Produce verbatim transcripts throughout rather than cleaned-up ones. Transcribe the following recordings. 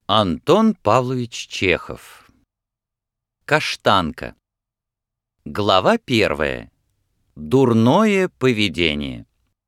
Антон Павлович Чехов. Каштанка. Глава первая. Дурное поведение.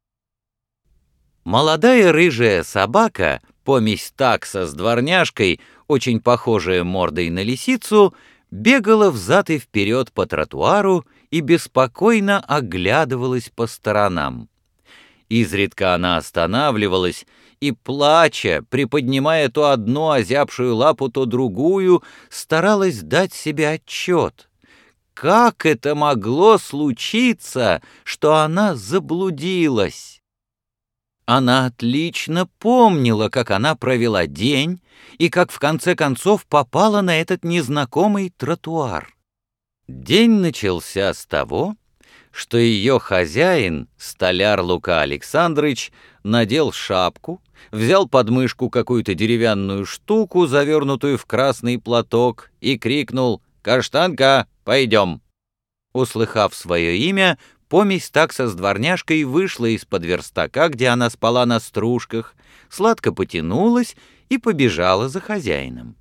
Молодая рыжая собака, помесь такса с дворняжкой, очень похожая мордой на лисицу, бегала взад и вперед по тротуару и беспокойно оглядывалась по сторонам. Изредка она останавливалась и, плача, приподнимая то одну озябшую лапу, то другую, старалась дать себе отчет. Как это могло случиться, что она заблудилась? Она отлично помнила, как она провела день и как в конце концов попала на этот незнакомый тротуар. День начался с того, что ее хозяин, столяр Лука Александрович, надел шапку, взял под мышку какую-то деревянную штуку, завернутую в красный платок, и крикнул: «Каштанка, пойдем!». Услыхав свое имя, помесь такса с дворняжкой вышла из-под верстака, где она спала на стружках, сладко потянулась и побежала за хозяином.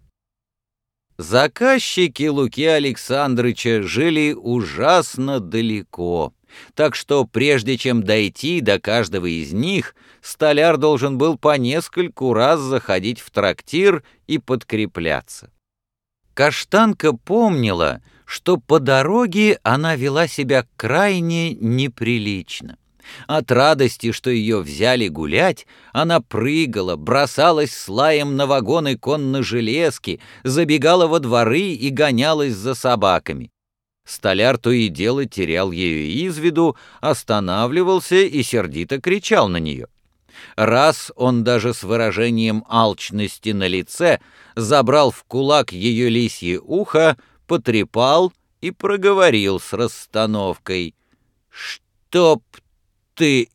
Заказчики Луки Александровича жили ужасно далеко, так что прежде чем дойти до каждого из них, столяр должен был по нескольку раз заходить в трактир и подкрепляться. Каштанка помнила, что по дороге она вела себя крайне неприлично. От радости, что ее взяли гулять, она прыгала, бросалась с лаем на вагоны конно-железки, забегала во дворы и гонялась за собаками. Столяр то и дело терял ее из виду, останавливался и сердито кричал на нее. Раз он даже с выражением алчности на лице забрал в кулак ее лисье ухо, потрепал и проговорил с расстановкой: «Чтоб ты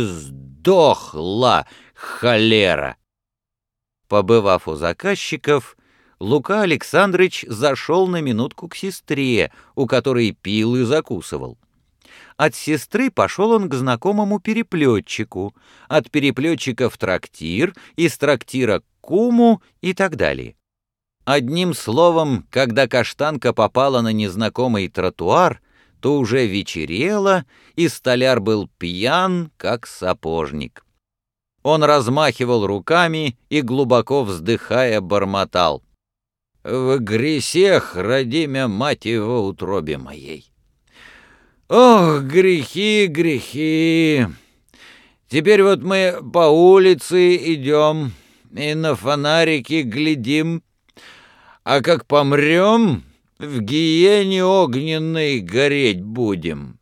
издохла, холера!». Побывав у заказчиков, Лука Александрович зашел на минутку к сестре, у которой пил и закусывал. От сестры пошел он к знакомому переплетчику, от переплетчика в трактир, из трактира к куму и так далее. Одним словом, когда Каштанка попала на незнакомый тротуар, то уже вечерело, и столяр был пьян, как сапожник. Он размахивал руками и, глубоко вздыхая, бормотал: «В гресех родимя мать его утробе моей! Ох, грехи, грехи! Теперь вот мы по улице идем и на фонарики глядим, а как помрем, в гиене огненной гореть будем».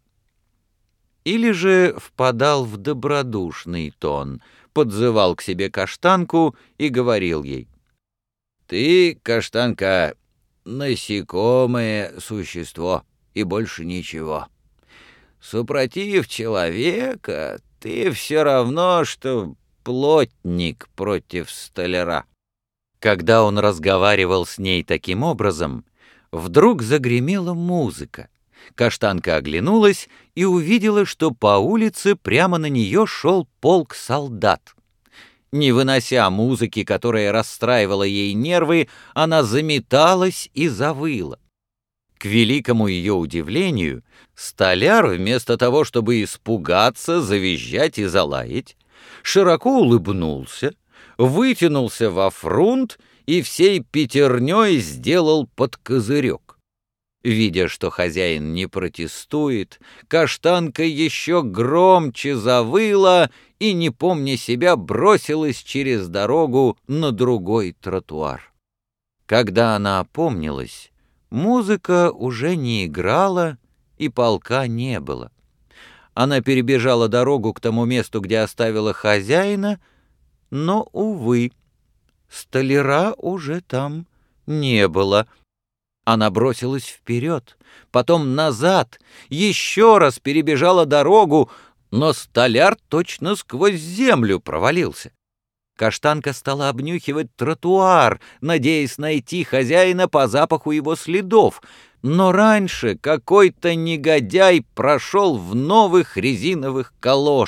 Или же впадал в добродушный тон, подзывал к себе Каштанку и говорил ей: «Ты, Каштанка, насекомое существо и больше ничего. Супротив человека ты все равно, что плотник против столяра». Когда он разговаривал с ней таким образом, вдруг загремела музыка. Каштанка оглянулась и увидела, что по улице прямо на нее шел полк солдат. Не вынося музыки, которая расстраивала ей нервы, она заметалась и завыла. К великому ее удивлению, столяр, вместо того, чтобы испугаться, завизжать и залаять, широко улыбнулся, вытянулся во фрунт и всей пятерней сделал под козырек. Видя, что хозяин не протестует, Каштанка еще громче завыла и, не помня себя, бросилась через дорогу на другой тротуар. Когда она опомнилась, музыка уже не играла и полка не было. Она перебежала дорогу к тому месту, где оставила хозяина, но, увы, столяра уже там не было. Она бросилась вперед, потом назад, еще раз перебежала дорогу, но столяр точно сквозь землю провалился. Каштанка стала обнюхивать тротуар, надеясь найти хозяина по запаху его следов, но раньше какой-то негодяй прошел в новых резиновых калошах,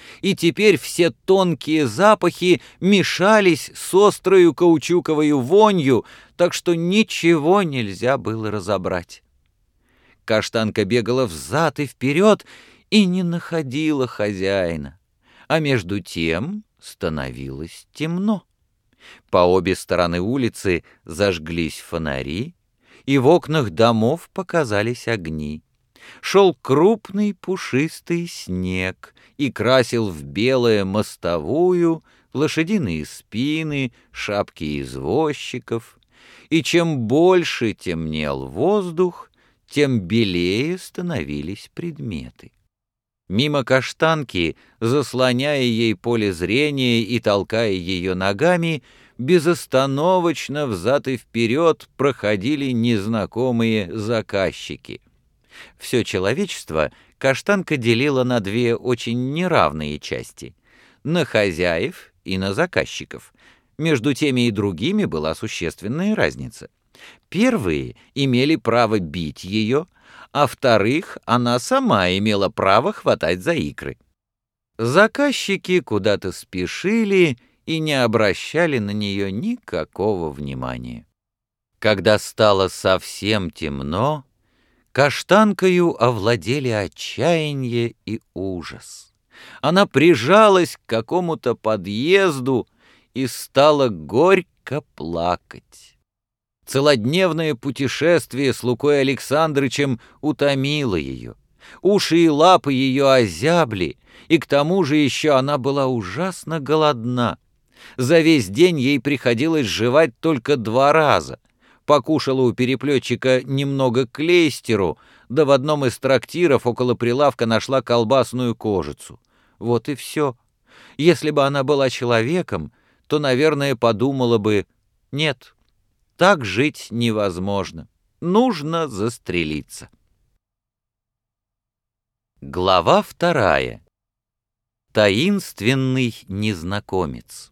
и теперь все тонкие запахи мешались с острою каучуковою вонью, так что ничего нельзя было разобрать. Каштанка бегала взад и вперед и не находила хозяина, а между тем становилось темно. По обе стороны улицы зажглись фонари, и в окнах домов показались огни. Шел крупный пушистый снег и красил в белое мостовую, лошадиные спины, шапки извозчиков, и чем больше темнел воздух, тем белее становились предметы. Мимо Каштанки, заслоняя ей поле зрения и толкая ее ногами, безостановочно взад и вперед проходили незнакомые заказчики. Все человечество Каштанка делила на две очень неравные части — на хозяев и на заказчиков. Между теми и другими была существенная разница. Первые имели право бить ее, а вторых она сама имела право хватать за икры. Заказчики куда-то спешили и не обращали на нее никакого внимания. Когда стало совсем темно, Каштанкою овладели отчаяние и ужас. Она прижалась к какому-то подъезду и стала горько плакать. Целодневное путешествие с Лукой Александрычем утомило ее. Уши и лапы ее озябли, и к тому же еще она была ужасно голодна. За весь день ей приходилось жевать только два раза. Покушала у переплетчика немного клейстеру, да в одном из трактиров около прилавка нашла колбасную кожицу. Вот и все. Если бы она была человеком, то, наверное, подумала бы: нет, так жить невозможно, нужно застрелиться. Глава вторая. Таинственный незнакомец.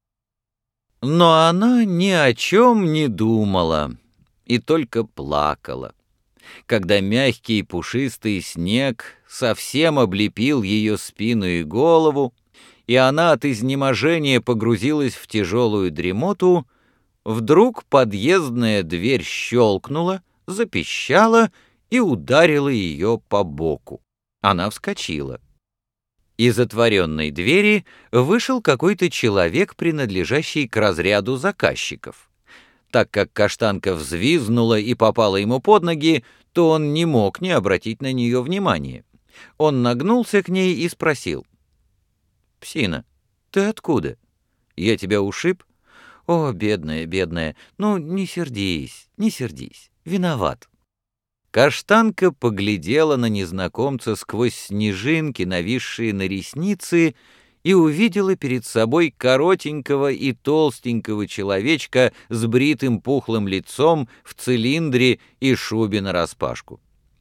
Но она ни о чем не думала и только плакала. Когда мягкий пушистый снег совсем облепил ее спину и голову, и она от изнеможения погрузилась в тяжелую дремоту, вдруг подъездная дверь щелкнула, запищала и ударила ее по боку. Она вскочила. Из отворенной двери вышел какой-то человек, принадлежащий к разряду заказчиков. Так как Каштанка взвизгнула и попала ему под ноги, то он не мог не обратить на нее внимания. Он нагнулся к ней и спросил: «Псина, ты откуда? Я тебя ушиб? О, бедная, бедная, ну не сердись, не сердись, виноват». Каштанка поглядела на незнакомца сквозь снежинки, нависшие на ресницы, и увидела перед собой коротенького и толстенького человечка с бритым пухлым лицом в цилиндре и шубе нараспашку.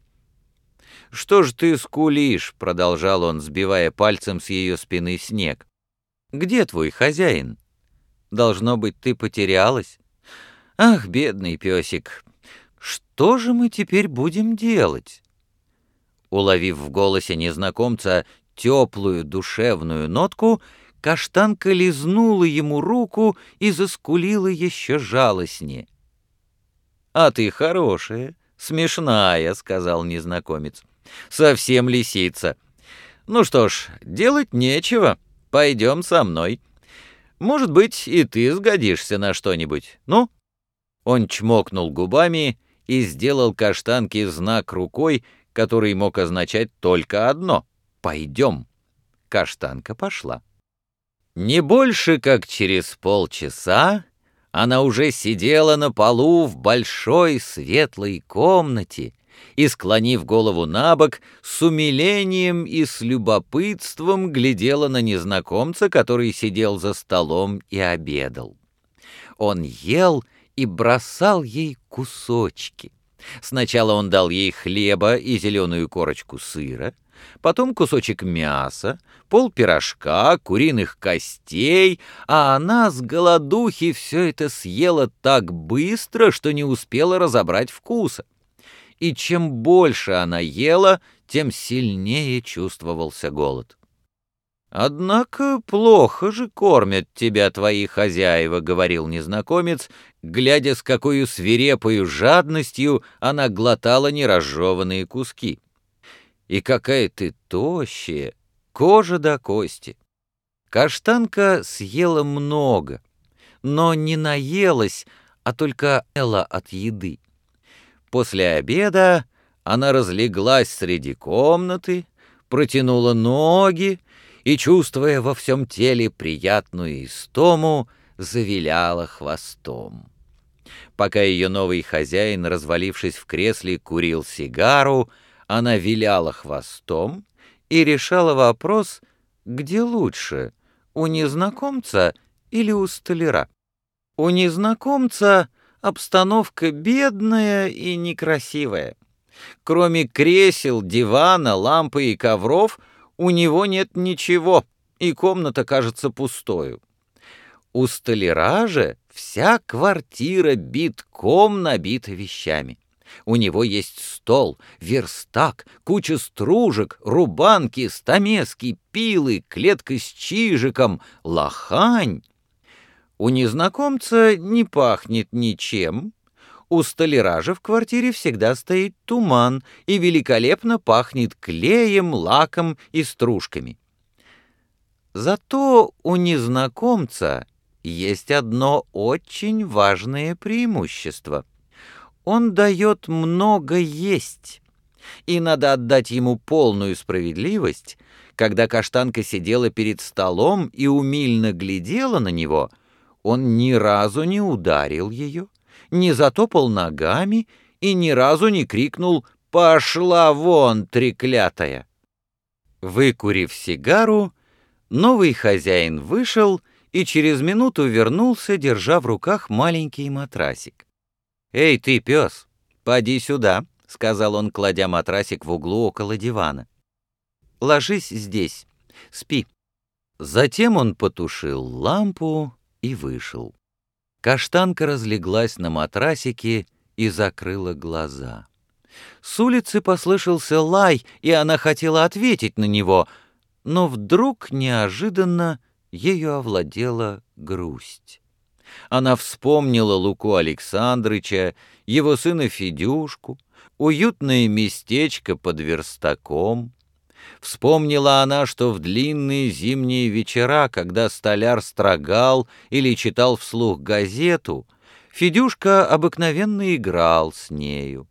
«Что ж ты скулишь?» — продолжал он, сбивая пальцем с ее спины снег. «Где твой хозяин? Должно быть, ты потерялась? Ах, бедный песик! Что же мы теперь будем делать?» Уловив в голосе незнакомца теплую душевную нотку, Каштанка лизнула ему руку и заскулила еще жалостнее. «А ты хорошая, смешная», — сказал незнакомец. «Совсем лисица. Ну что ж, делать нечего, пойдем со мной. Может быть, и ты сгодишься на что-нибудь. Ну?» Он чмокнул губами и сделал Каштанке знак рукой, который мог означать только одно — «пойдем». Каштанка пошла. Не больше как через полчаса она уже сидела на полу в большой светлой комнате и, склонив голову набок, с умилением и с любопытством глядела на незнакомца, который сидел за столом и обедал. Он ел и бросал ей кусочки. Сначала он дал ей хлеба и зеленую корочку сыра, потом кусочек мяса, пол пирожка, куриных костей, а она с голодухи все это съела так быстро, что не успела разобрать вкуса. И чем больше она ела, тем сильнее чувствовался голод. «Однако плохо же кормят тебя твои хозяева», — говорил незнакомец, глядя, с какой свирепою жадностью она глотала неразжеванные куски. «И какая ты тощая, кожа до кости». Каштанка съела много, но не наелась, а только ела от еды. После обеда она разлеглась среди комнаты, протянула ноги и, чувствуя во всем теле приятную истому, завиляла хвостом. Пока ее новый хозяин, развалившись в кресле, курил сигару, она виляла хвостом и решала вопрос, где лучше, у незнакомца или у столяра. У незнакомца обстановка бедная и некрасивая. Кроме кресел, дивана, лампы и ковров у него нет ничего, и комната кажется пустою. У столяра же вся квартира битком набита вещами. У него есть стол, верстак, куча стружек, рубанки, стамески, пилы, клетка с чижиком, лохань. У незнакомца не пахнет ничем. У столяра же в квартире всегда стоит туман и великолепно пахнет клеем, лаком и стружками. Зато у незнакомца есть одно очень важное преимущество. Он дает много есть, и надо отдать ему полную справедливость. Когда Каштанка сидела перед столом и умильно глядела на него, он ни разу не ударил ее, не затопал ногами и ни разу не крикнул «Пошла вон, треклятая!». Выкурив сигару, новый хозяин вышел и через минуту вернулся, держа в руках маленький матрасик. «Эй, ты, пес, поди сюда», — сказал он, кладя матрасик в углу около дивана. «Ложись здесь, спи». Затем он потушил лампу и вышел. Каштанка разлеглась на матрасике и закрыла глаза. С улицы послышался лай, и она хотела ответить на него, но вдруг неожиданно ею овладела грусть. Она вспомнила Луку Александрыча, его сына Федюшку, уютное местечко под верстаком. Вспомнила она, что в длинные зимние вечера, когда столяр строгал или читал вслух газету, Федюшка обыкновенно играл с нею.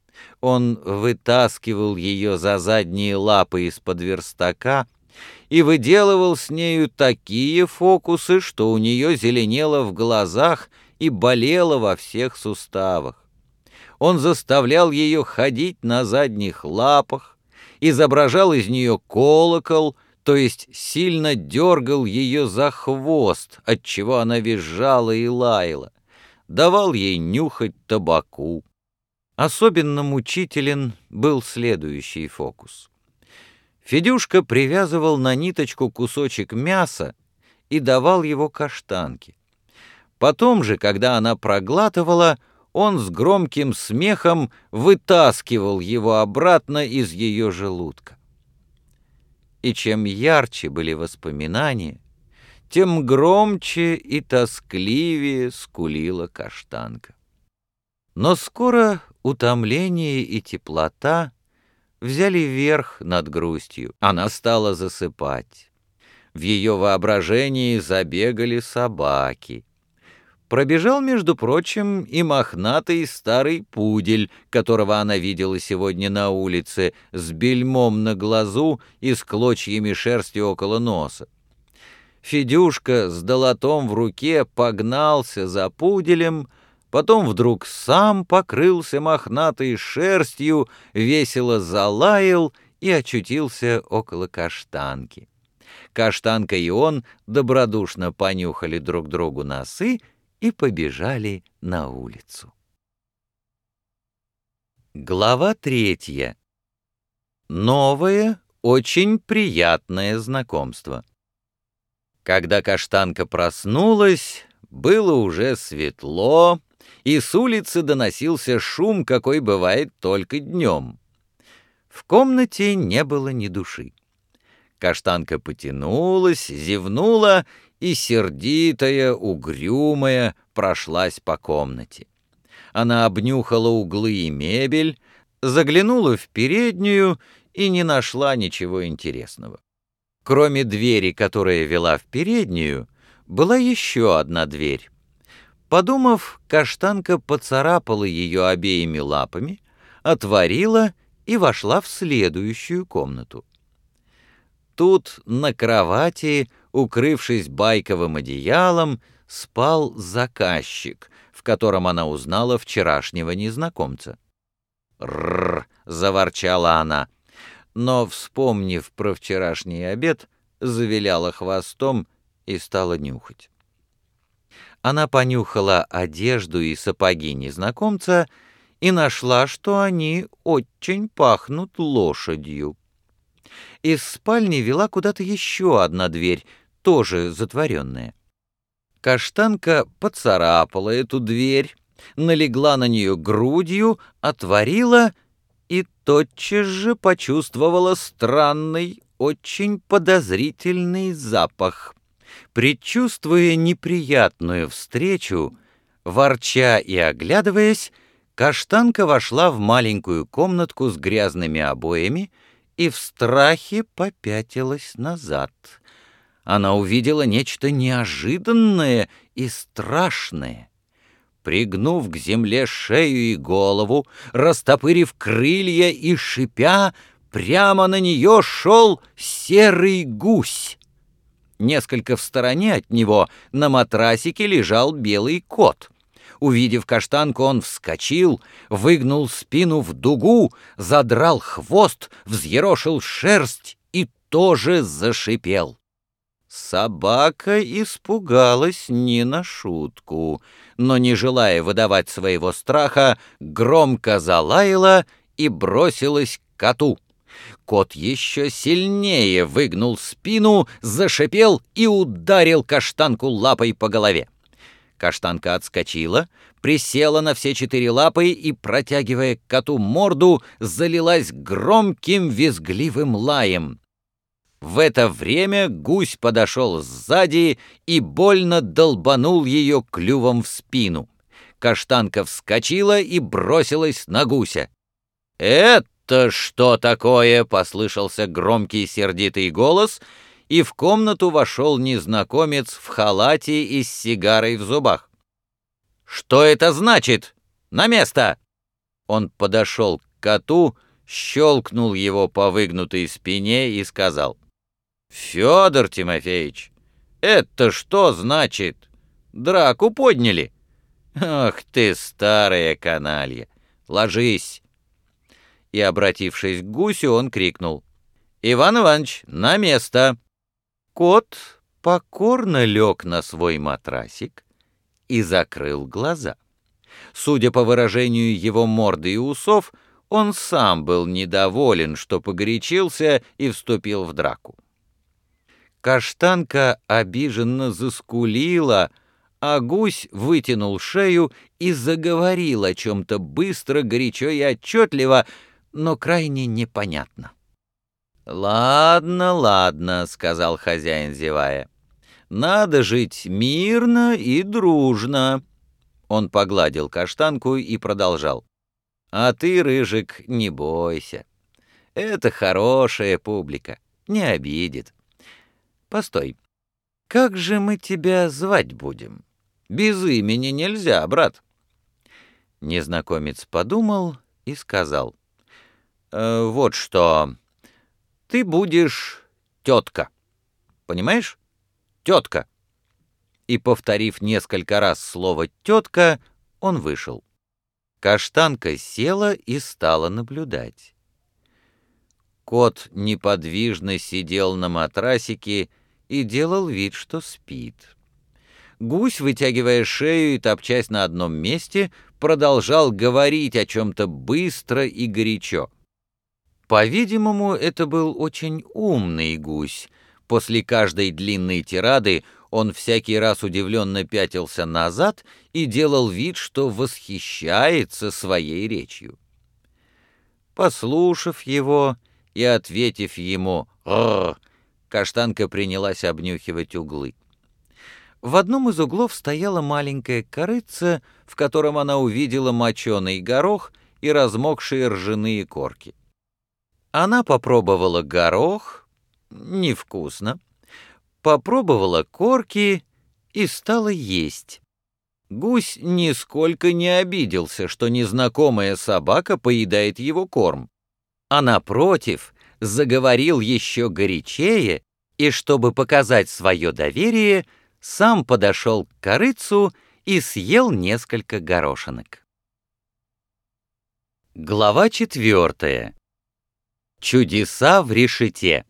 Он вытаскивал ее за задние лапы из-под верстака и выделывал с нею такие фокусы, что у нее зеленело в глазах и болело во всех суставах. Он заставлял ее ходить на задних лапах, изображал из нее колокол, то есть сильно дергал ее за хвост, отчего она визжала и лаяла, давал ей нюхать табаку. Особенно мучителен был следующий фокус. Федюшка привязывал на ниточку кусочек мяса и давал его Каштанке. Потом же, когда она проглатывала, он с громким смехом вытаскивал его обратно из ее желудка. И чем ярче были воспоминания, тем громче и тоскливее скулила Каштанка. Но скоро утомление и теплота взяли верх над грустью. Она стала засыпать. В ее воображении забегали собаки. Пробежал, между прочим, и мохнатый старый пудель, которого она видела сегодня на улице, с бельмом на глазу и с клочьями шерсти около носа. Федюшка с долотом в руке погнался за пуделем, потом вдруг сам покрылся мохнатой шерстью, весело залаял и очутился около Каштанки. Каштанка и он добродушно понюхали друг другу носы и побежали на улицу. Глава третья. Новое, очень приятное знакомство. Когда Каштанка проснулась, было уже светло, и с улицы доносился шум, какой бывает только днем. В комнате не было ни души. Каштанка потянулась, зевнула и, сердитая, угрюмая, прошлась по комнате. Она обнюхала углы и мебель, заглянула в переднюю и не нашла ничего интересного. Кроме двери, которая вела в переднюю, была еще одна дверь. Подумав, Каштанка поцарапала ее обеими лапами, отворила и вошла в следующую комнату. Тут на кровати, укрывшись байковым одеялом, спал заказчик, в котором она узнала вчерашнего незнакомца. «Рррр!» — заворчала она, но, вспомнив про вчерашний обед, завиляла хвостом и стала нюхать. Она понюхала одежду и сапоги незнакомца и нашла, что они очень пахнут лошадью. Из спальни вела куда-то еще одна дверь, тоже затворенная. Каштанка поцарапала эту дверь, налегла на нее грудью, отворила и тотчас же почувствовала странный, очень подозрительный запах. Предчувствуя неприятную встречу, ворча и оглядываясь, Каштанка вошла в маленькую комнатку с грязными обоями и в страхе попятилась назад. Она увидела нечто неожиданное и страшное. Пригнув к земле шею и голову, растопырив крылья и шипя, прямо на нее шел серый гусь. Несколько в стороне от него на матрасике лежал белый кот. Увидев Каштанку, он вскочил, выгнул спину в дугу, задрал хвост, взъерошил шерсть и тоже зашипел. Собака испугалась не на шутку, но, не желая выдавать своего страха, громко залаяла и бросилась к коту. Кот еще сильнее выгнул спину, зашипел и ударил Каштанку лапой по голове. Каштанка отскочила, присела на все четыре лапы и, протягивая к коту морду, залилась громким визгливым лаем. В это время гусь подошел сзади и больно долбанул ее клювом в спину. Каштанка вскочила и бросилась на гуся. «Это что такое?» — послышался громкий сердитый голос, и в комнату вошел незнакомец в халате и с сигарой в зубах. «Что это значит? На место!» Он подошел к коту, щелкнул его по выгнутой спине и сказал: «Федор Тимофеевич, это что значит? Драку подняли? Ах ты, старая каналья! Ложись!» И, обратившись к гусю, он крикнул: «Иван Иванович, на место!» Кот покорно лег на свой матрасик и закрыл глаза. Судя по выражению его морды и усов, он сам был недоволен, что погорячился и вступил в драку. Каштанка обиженно заскулила, а гусь вытянул шею и заговорил о чем-то быстро, горячо и отчетливо, но крайне непонятно. «Ладно, ладно», — сказал хозяин, зевая. «Надо жить мирно и дружно». Он погладил Каштанку и продолжал: «А ты, Рыжик, не бойся. Это хорошая публика, не обидит. Постой, как же мы тебя звать будем? Без имени нельзя, брат». Незнакомец подумал и сказал: «Э, «Вот что, ты будешь тетка, понимаешь? Тетка». И, повторив несколько раз слово «тетка», он вышел. Каштанка села и стала наблюдать. Кот неподвижно сидел на матрасике и делал вид, что спит. Гусь, вытягивая шею и топчась на одном месте, продолжал говорить о чем-то быстро и горячо. По-видимому, это был очень умный гусь. После каждой длинной тирады он всякий раз удивленно пятился назад и делал вид, что восхищается своей речью. Послушав его и ответив ему «Рррр», Каштанка принялась обнюхивать углы. В одном из углов стояла маленькая корытце, в котором она увидела моченый горох и размокшие ржаные корки. Она попробовала горох, невкусно, попробовала корки и стала есть. Гусь нисколько не обиделся, что незнакомая собака поедает его корм, а напротив, заговорил еще горячее и, чтобы показать свое доверие, сам подошел к корытцу и съел несколько горошинок. Глава четвертая. Чудеса в решете.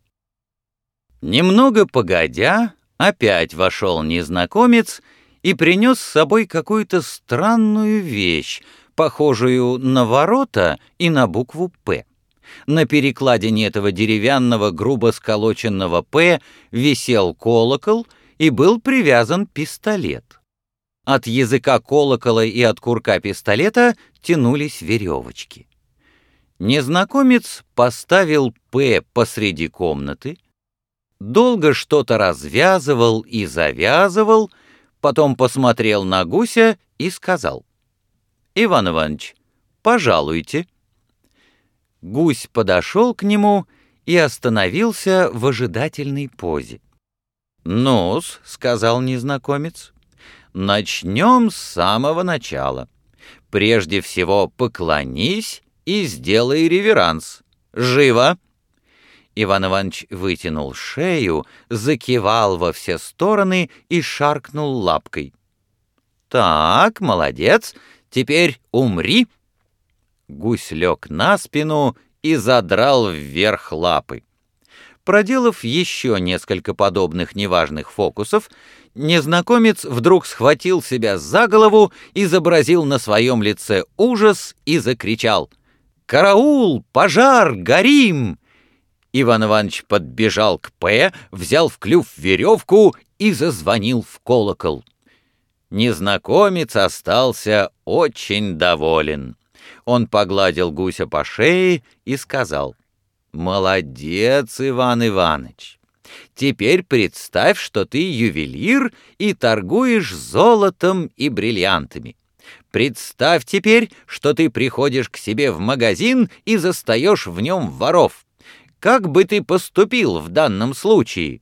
Немного погодя, опять вошел незнакомец и принес с собой какую-то странную вещь, похожую на ворота и на букву «П». На перекладине этого деревянного грубо сколоченного «П» висел колокол и был привязан пистолет. От языка колокола и от курка пистолета тянулись веревочки. Незнакомец поставил «П» посреди комнаты, долго что-то развязывал и завязывал, потом посмотрел на гуся и сказал: «Иван Иванович, пожалуйте». Гусь подошел к нему и остановился в ожидательной позе. «Ну-с», — сказал незнакомец, — «начнем с самого начала. Прежде всего поклонись и сделай реверанс. Живо!» Иван Иванович вытянул шею, закивал во все стороны и шаркнул лапкой. «Так, молодец, теперь умри!» Гусь лег на спину и задрал вверх лапы. Проделав еще несколько подобных неважных фокусов, незнакомец вдруг схватил себя за голову, изобразил на своем лице ужас и закричал: «Караул! Пожар! Горим!» Иван Иванович подбежал к П, взял в клюв веревку и зазвонил в колокол. Незнакомец остался очень доволен. Он погладил гуся по шее и сказал: «Молодец, Иван Иваныч! Теперь представь, что ты ювелир и торгуешь золотом и бриллиантами. Представь теперь, что ты приходишь к себе в магазин и застаешь в нем воров. Как бы ты поступил в данном случае?»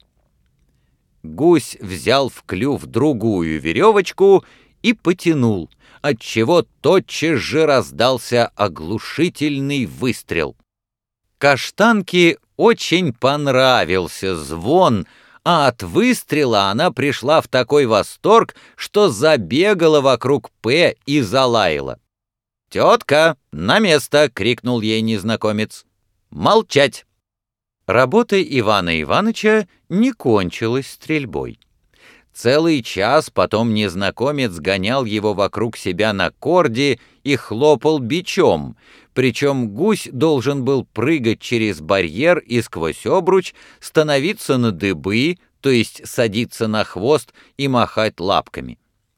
Гусь взял в клюв другую веревочку и потянул, отчего тотчас же раздался оглушительный выстрел. Каштанке очень понравился звон, а от выстрела она пришла в такой восторг, что забегала вокруг П и залаяла. «Тетка, на место!» — крикнул ей незнакомец. «Молчать!» Работа Ивана Иваныча не кончилась стрельбой. Целый час потом незнакомец гонял его вокруг себя на корде и хлопал бичом, причем гусь должен был прыгать через барьер и сквозь обруч, становиться на дыбы, то есть садиться на хвост и махать лапками.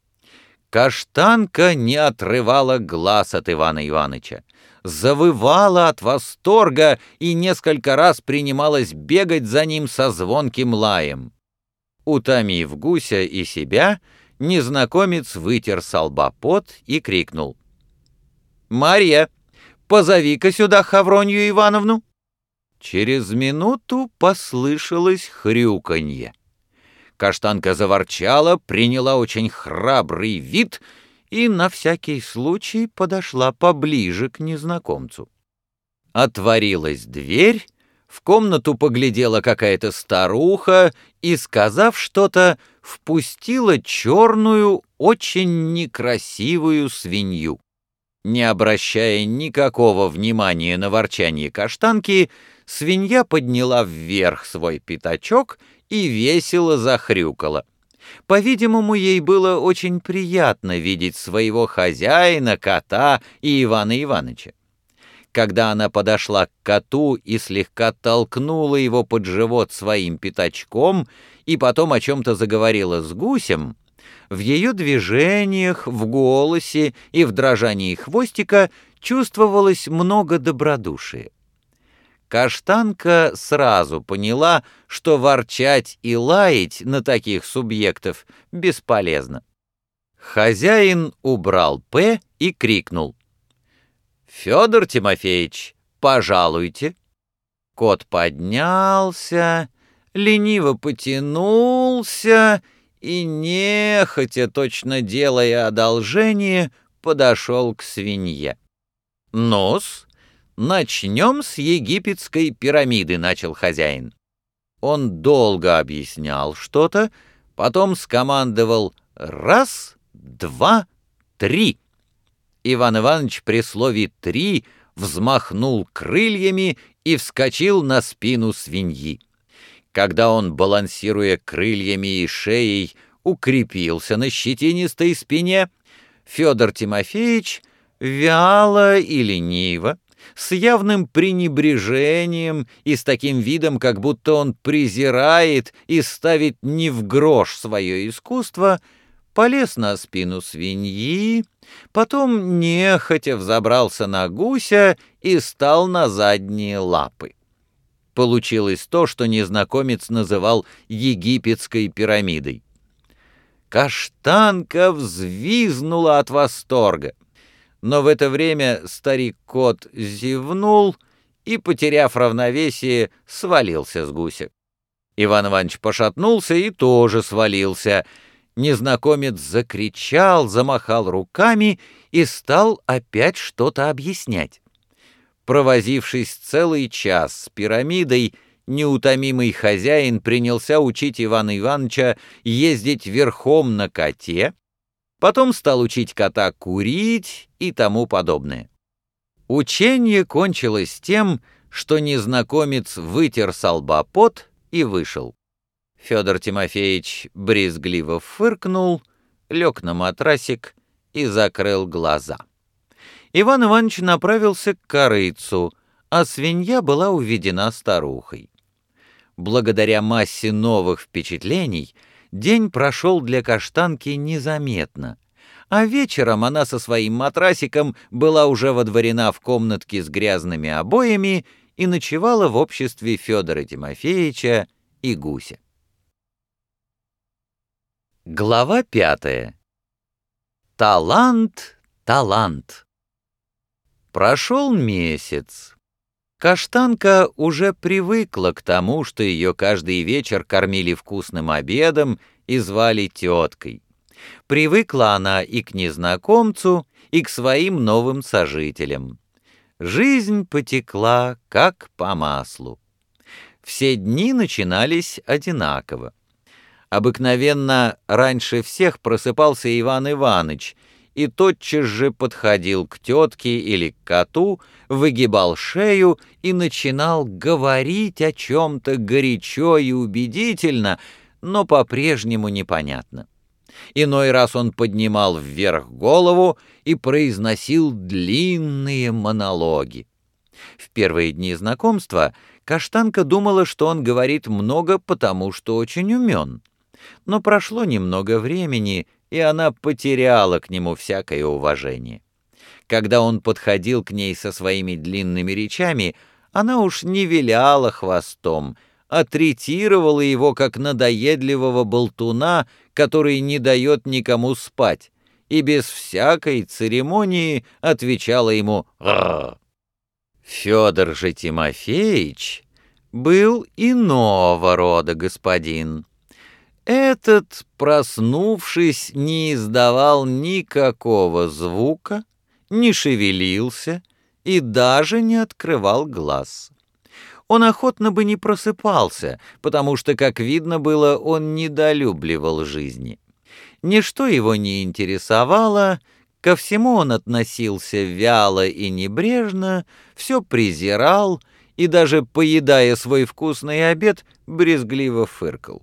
Каштанка не отрывала глаз от Ивана Иваныча, завывала от восторга и несколько раз принималась бегать за ним со звонким лаем. Утомив гуся и себя, незнакомец вытер со лба пот и крикнул: «Марья, позови-ка сюда Хавронью Ивановну!» Через минуту послышалось хрюканье. Каштанка заворчала, приняла очень храбрый вид и на всякий случай подошла поближе к незнакомцу. Отворилась дверь, в комнату поглядела какая-то старуха и, сказав что-то, впустила черную, очень некрасивую свинью. Не обращая никакого внимания на ворчание каштанки, свинья подняла вверх свой пятачок и весело захрюкала. По-видимому, ей было очень приятно видеть своего хозяина, кота и Ивана Иваныча. Когда она подошла к коту и слегка толкнула его под живот своим пятачком и потом о чем-то заговорила с гусем, в ее движениях, в голосе и в дрожании хвостика чувствовалось много добродушия. Каштанка сразу поняла, что ворчать и лаять на таких субъектов бесполезно. Хозяин убрал «п» и крикнул: «Федор Тимофеевич, пожалуйте». Кот поднялся, лениво потянулся и, нехотя, точно делая одолжение, подошел к свинье. «Ну-с, начнем с египетской пирамиды», — начал хозяин. Он долго объяснял что-то, потом скомандовал «раз, два, три». Иван Иванович при слове «три» взмахнул крыльями и вскочил на спину свиньи. Когда он, балансируя крыльями и шеей, укрепился на щетинистой спине, Федор Тимофеевич вяло и лениво, с явным пренебрежением и с таким видом, как будто он презирает и ставит не в грош свое искусство, полез на спину свиньи, потом нехотя взобрался на гуся и стал на задние лапы. Получилось то, что незнакомец называл египетской пирамидой. Каштанка взвизгнула от восторга, но в это время старик-кот зевнул и, потеряв равновесие, свалился с гуся. Иван Иванович пошатнулся и тоже свалился. Незнакомец закричал, замахал руками и стал опять что-то объяснять. Провозившись целый час с пирамидой, неутомимый хозяин принялся учить Ивана Ивановича ездить верхом на коте, потом стал учить кота курить и тому подобное. Учение кончилось тем, что незнакомец вытер со лба пот и вышел. Федор Тимофеевич брезгливо фыркнул, лег на матрасик и закрыл глаза. Иван Иванович направился к корыцу, а свинья была уведена старухой. Благодаря массе новых впечатлений день прошел для Каштанки незаметно, а вечером она со своим матрасиком была уже водворена в комнатке с грязными обоями и ночевала в обществе Федора Тимофеевича и гуся. Глава пятая. Талант, талант. Прошел месяц. Каштанка уже привыкла к тому, что ее каждый вечер кормили вкусным обедом и звали теткой. Привыкла она и к незнакомцу, и к своим новым сожителям. Жизнь потекла, как по маслу. Все дни начинались одинаково. Обыкновенно раньше всех просыпался Иван Иваныч и тотчас же подходил к тетке или к коту, выгибал шею и начинал говорить о чем-то горячо и убедительно, но по-прежнему непонятно. Иной раз он поднимал вверх голову и произносил длинные монологи. В первые дни знакомства Каштанка думала, что он говорит много, потому что очень умен. Но прошло немного времени, и она потеряла к нему всякое уважение. Когда он подходил к ней со своими длинными речами, она уж не виляла хвостом, а третировала его как надоедливого болтуна, который не дает никому спать, и без всякой церемонии отвечала ему «Р». Федор же Тимофеевич был иного рода господин. Этот, проснувшись, не издавал никакого звука, не шевелился и даже не открывал глаз. Он охотно бы не просыпался, потому что, как видно было, он недолюбливал жизни. Ничто его не интересовало, ко всему он относился вяло и небрежно, все презирал и даже, поедая свой вкусный обед, брезгливо фыркал.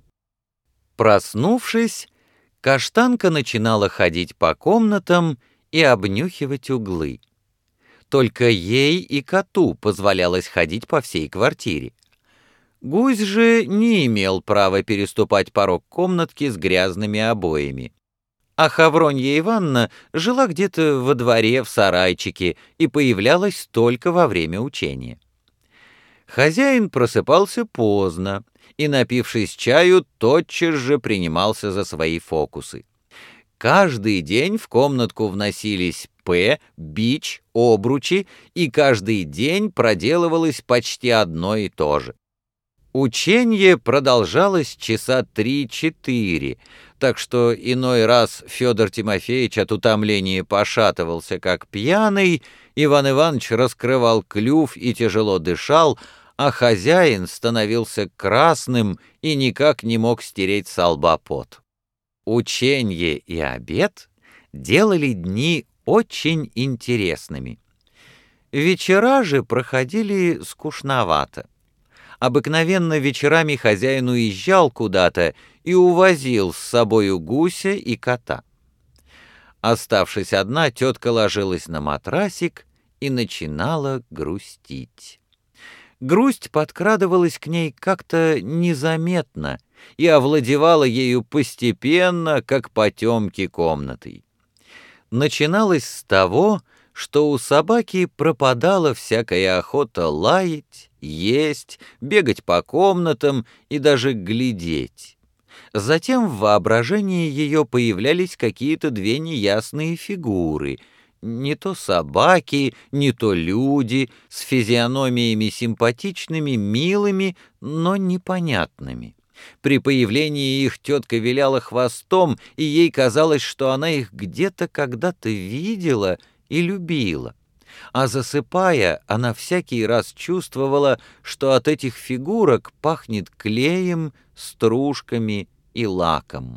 Проснувшись, Каштанка начинала ходить по комнатам и обнюхивать углы. Только ей и коту позволялось ходить по всей квартире. Гусь же не имел права переступать порог комнатки с грязными обоями. А Хавронья Ивановна жила где-то во дворе в сарайчике и появлялась только во время учения. Хозяин просыпался поздно и, напившись чаю, тотчас же принимался за свои фокусы. Каждый день в комнатку вносились п, бич, обручи, и каждый день проделывалось почти одно и то же. Ученье продолжалось часа три-четыре, так что иной раз Федор Тимофеевич от утомления пошатывался, как пьяный, Иван Иванович раскрывал клюв и тяжело дышал, а хозяин становился красным и никак не мог стереть со лба пот. Ученье и обед делали дни очень интересными. Вечера же проходили скучновато. Обыкновенно вечерами хозяин уезжал куда-то и увозил с собою гуся и кота. Оставшись одна, тетка ложилась на матрасик и начинала грустить. Грусть подкрадывалась к ней как-то незаметно и овладевала ею постепенно, как потемки комнатой. Начиналось с того, что у собаки пропадала всякая охота лаять, есть, бегать по комнатам и даже глядеть. Затем в воображении ее появлялись какие-то две неясные фигуры, не то собаки, не то люди, с физиономиями симпатичными, милыми, но непонятными. При появлении их тетка виляла хвостом, и ей казалось, что она их где-то когда-то видела и любила. А засыпая, она всякий раз чувствовала, что от этих фигурок пахнет клеем, стружками и лаком.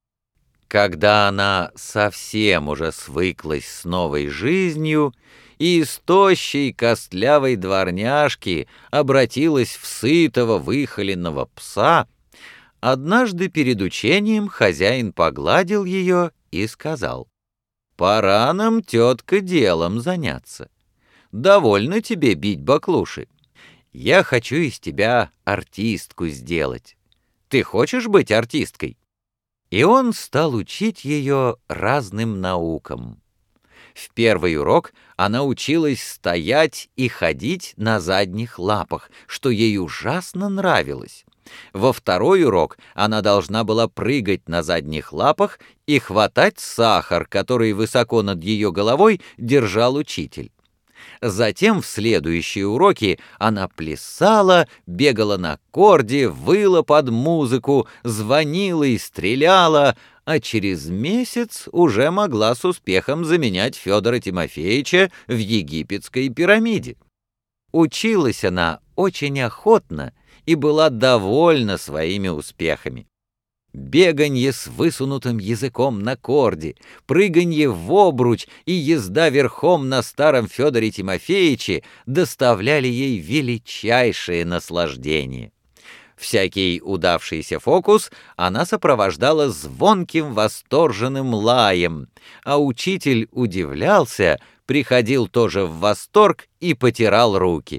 Когда она совсем уже свыклась с новой жизнью и из тощей костлявой дворняжки обратилась в сытого выхоленного пса, однажды перед учением хозяин погладил ее и сказал: «Пора нам, тетка, делом заняться. Довольно тебе бить баклуши. Я хочу из тебя артистку сделать. Ты хочешь быть артисткой?» И он стал учить ее разным наукам. В первый урок она училась стоять и ходить на задних лапах, что ей ужасно нравилось. Во второй урок она должна была прыгать на задних лапах и хватать сахар, который высоко над ее головой держал учитель. Затем в следующие уроки она плясала, бегала на корде, выла под музыку, звонила и стреляла, а через месяц уже могла с успехом заменять Федора Тимофеевича в египетской пирамиде. Училась она очень охотно и была довольна своими успехами. Беганье с высунутым языком на корде, прыганье в обруч и езда верхом на старом Федоре Тимофеевиче доставляли ей величайшее наслаждение. Всякий удавшийся фокус она сопровождала звонким восторженным лаем, а учитель удивлялся, приходил тоже в восторг и потирал руки.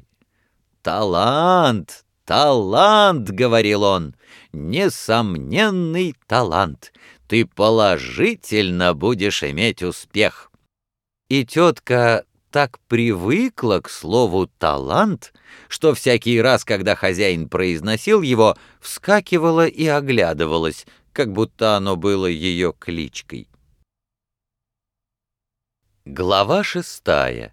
«Талант! Талант!» — говорил он, — «несомненный талант. Ты положительно будешь иметь успех». И тетка так привыкла к слову «талант», что всякий раз, когда хозяин произносил его, вскакивала и оглядывалась, как будто оно было ее кличкой. Глава шестая.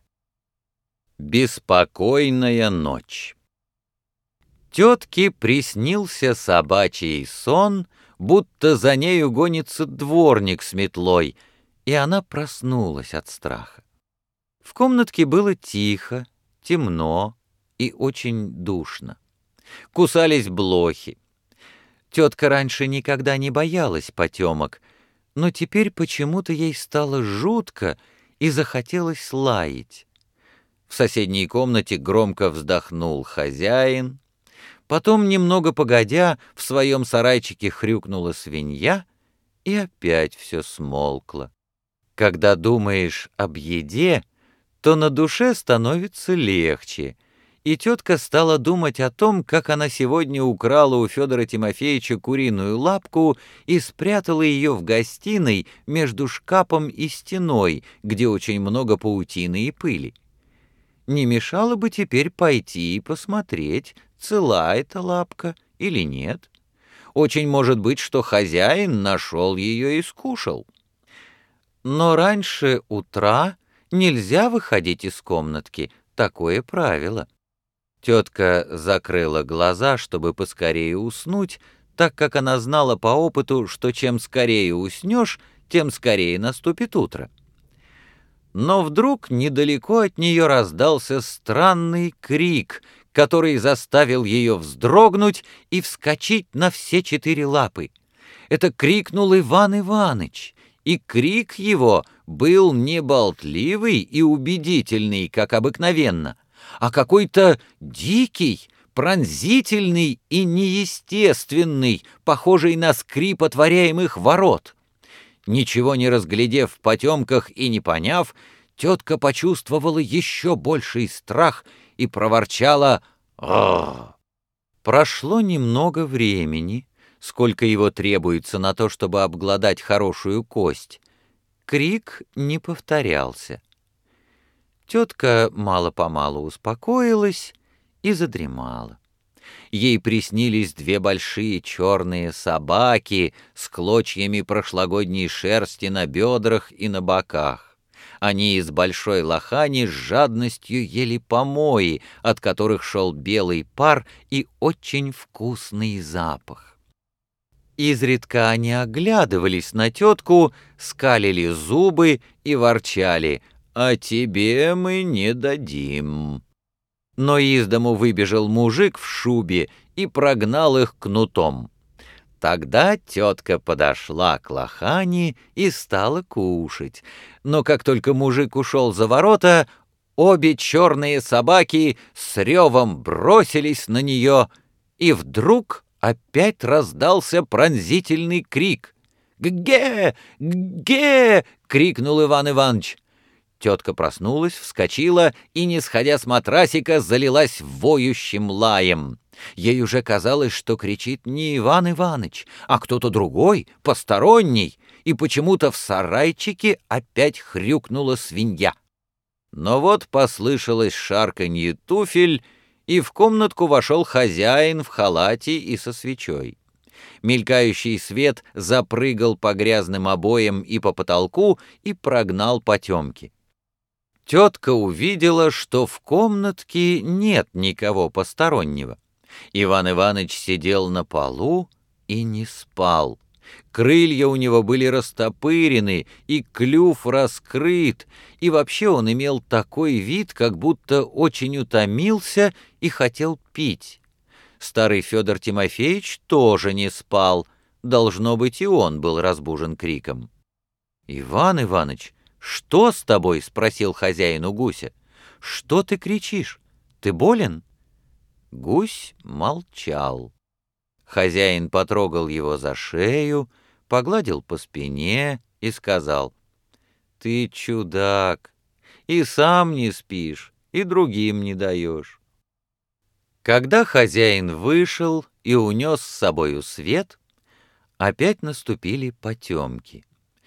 Беспокойная ночь. Тетке приснился собачий сон, будто за нею гонится дворник с метлой, и она проснулась от страха. В комнатке было тихо, темно и очень душно. Кусались блохи. Тетка раньше никогда не боялась потемок, но теперь почему-то ей стало жутко и захотелось лаять. В соседней комнате громко вздохнул хозяин. Потом, немного погодя, в своем сарайчике хрюкнула свинья, и опять все смолкло. Когда думаешь об еде, то на душе становится легче, и тетка стала думать о том, как она сегодня украла у Федора Тимофеевича куриную лапку и спрятала ее в гостиной между шкафом и стеной, где очень много паутины и пыли. не мешало бы теперь пойти и посмотреть, цела эта лапка или нет. Очень может быть, что хозяин нашел ее и скушал. Но раньше утра нельзя выходить из комнатки, такое правило. Тетка закрыла глаза, чтобы поскорее уснуть, так как она знала по опыту, что чем скорее уснешь, тем скорее наступит утро. Но вдруг недалеко от нее раздался странный крик, который заставил ее вздрогнуть и вскочить на все четыре лапы. Это крикнул Иван Иваныч, и крик его был не болтливый и убедительный, как обыкновенно, а какой-то дикий, пронзительный и неестественный, похожий на скрип отворяемых ворот. Ничего не разглядев в потемках и не поняв, тетка почувствовала еще больший страх и проворчала «А-а-а!». Прошло немного времени, сколько его требуется на то, чтобы обглодать хорошую кость. Крик не повторялся. Тетка мало-помалу успокоилась и задремала. Ей приснились две большие черные собаки с клочьями прошлогодней шерсти на бедрах и на боках. Они из большой лохани с жадностью ели помои, от которых шел белый пар и очень вкусный запах. Изредка они оглядывались на тетку, скалили зубы и ворчали: «А тебе мы не дадим». Но из дому выбежал мужик в шубе и прогнал их кнутом. Тогда тетка подошла к лохани и стала кушать. Но как только мужик ушел за ворота, обе черные собаки с ревом бросились на нее, и вдруг опять раздался пронзительный крик. «Ге! Ге!» — крикнул Иван Иваныч. Тетка проснулась, вскочила и, не сходя с матрасика, залилась воющим лаем. Ей уже казалось, что кричит не Иван Иваныч, а кто-то другой, посторонний, и почему-то в сарайчике опять хрюкнула свинья. Но вот послышалось шарканье туфель, и в комнатку вошел хозяин в халате и со свечой. Мелькающий свет запрыгал по грязным обоям и по потолку и прогнал потемки. Тетка увидела, что в комнатке нет никого постороннего. Иван Иваныч сидел на полу и не спал. Крылья у него были растопырены, и клюв раскрыт, и вообще он имел такой вид, как будто очень утомился и хотел пить. Старый Федор Тимофеевич тоже не спал, должно быть, и он был разбужен криком. «Иван Иваныч, что с тобой?» — спросил хозяин у гуся. «Что ты кричишь? Ты болен?» Гусь молчал. Хозяин потрогал его за шею, погладил по спине и сказал: «Ты чудак, и сам не спишь, и другим не даешь». Когда хозяин вышел и унес с собою свет, опять наступили потемки.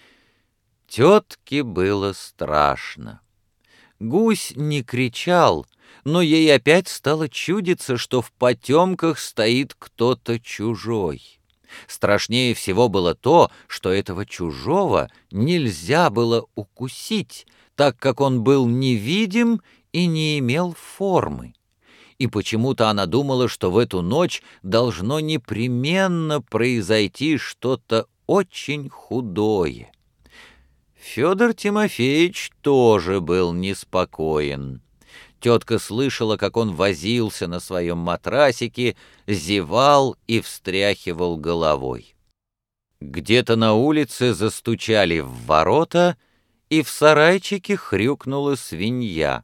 Тетке было страшно. Гусь не кричал, но ей опять стало чудиться, что в потемках стоит кто-то чужой. Страшнее всего было то, что этого чужого нельзя было укусить, так как он был невидим и не имел формы. И почему-то она думала, что в эту ночь должно непременно произойти что-то очень худое. Федор Тимофеевич тоже был неспокоен. Тетка слышала, как он возился на своем матрасике, зевал и встряхивал головой. Где-то на улице застучали в ворота, и в сарайчике хрюкнула свинья.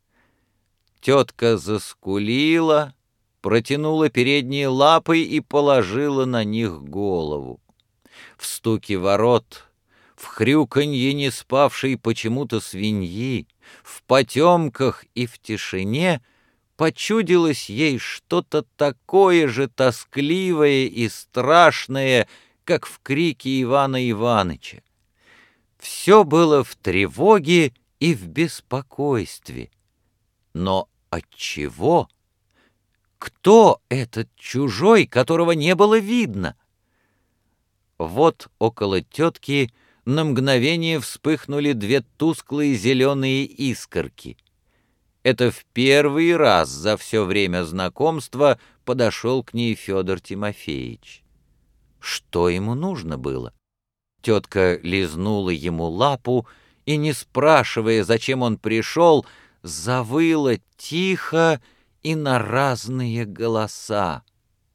Тетка заскулила, протянула передние лапы и положила на них голову. В стуке ворот, в хрюканье не спавшей почему-то свиньи, в потемках и в тишине почудилось ей что-то такое же тоскливое и страшное, как в крике Ивана Иваныча. Все было в тревоге и в беспокойстве. Но отчего? Кто этот чужой, которого не было видно? Вот около тетки на мгновение вспыхнули две тусклые зеленые искорки. Это в первый раз за все время знакомства подошел к ней Федор Тимофеевич. Что ему нужно было? Тетка лизнула ему лапу и, не спрашивая, зачем он пришел, завыла тихо и на разные голоса.